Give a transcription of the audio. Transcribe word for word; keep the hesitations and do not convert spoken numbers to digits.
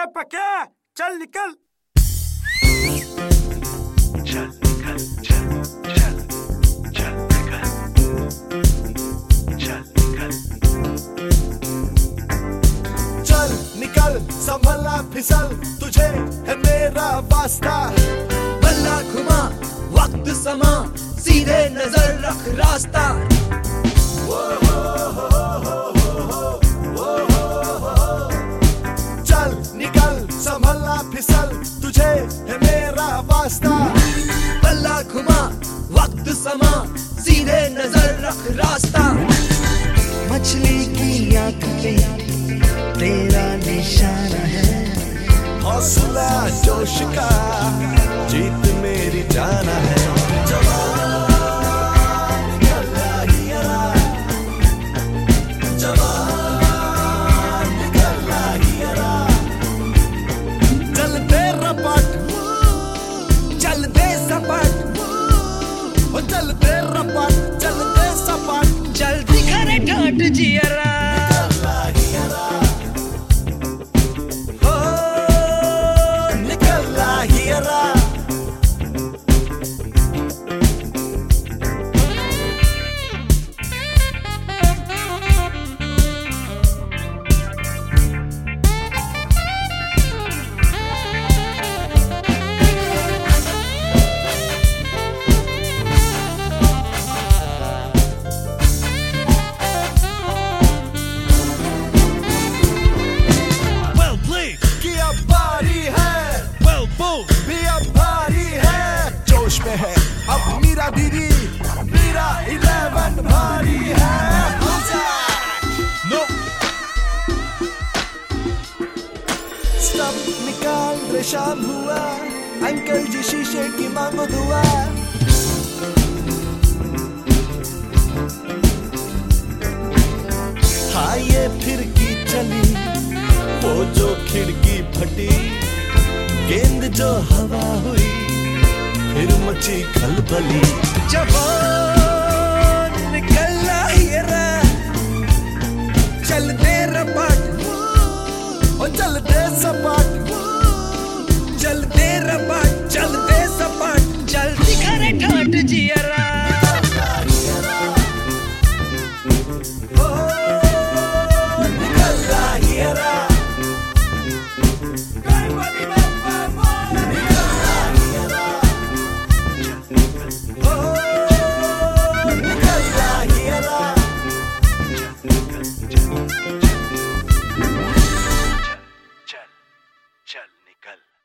पक्या चल निकल। चल निकल चल चल चल निकल चल निकल चल निकल संभलना फिसल तुझे है मेरा वास्ता। बल्ला घुमा वक्त समा सीधे नजर रख रास्ता। चल निकल संभलना फिसल तुझे है मेरा वास्ता। बल्ला घुमा वक्त समा सीधे नजर रख रास्ता। मछली की आंख पे तेरा निशाना है। हौसला जोश का जीत मेरी जाना है। चल दे सपाट ओ चल दे रपाट चल दे सपाट जल्दी करे ठाट जियरा। हो निकल ला हियरा। में है अब मीरा दीदी मीरा इलेवन भारी है। नो स्टॉप निकाल रे शाम हुआ अंकल जी शीशे की मांगो दुआ। हाँ ये फिरकी चली वो जो खिड़की फटी गेंद जो हवा हुई फिर मची खलबली। जवान निकल हियरा चल दे रपाट ओ चल दे सपाट चल दे रपाट चल दे सपाट जल्दी करे ठाट जियरा। चल चल निकल।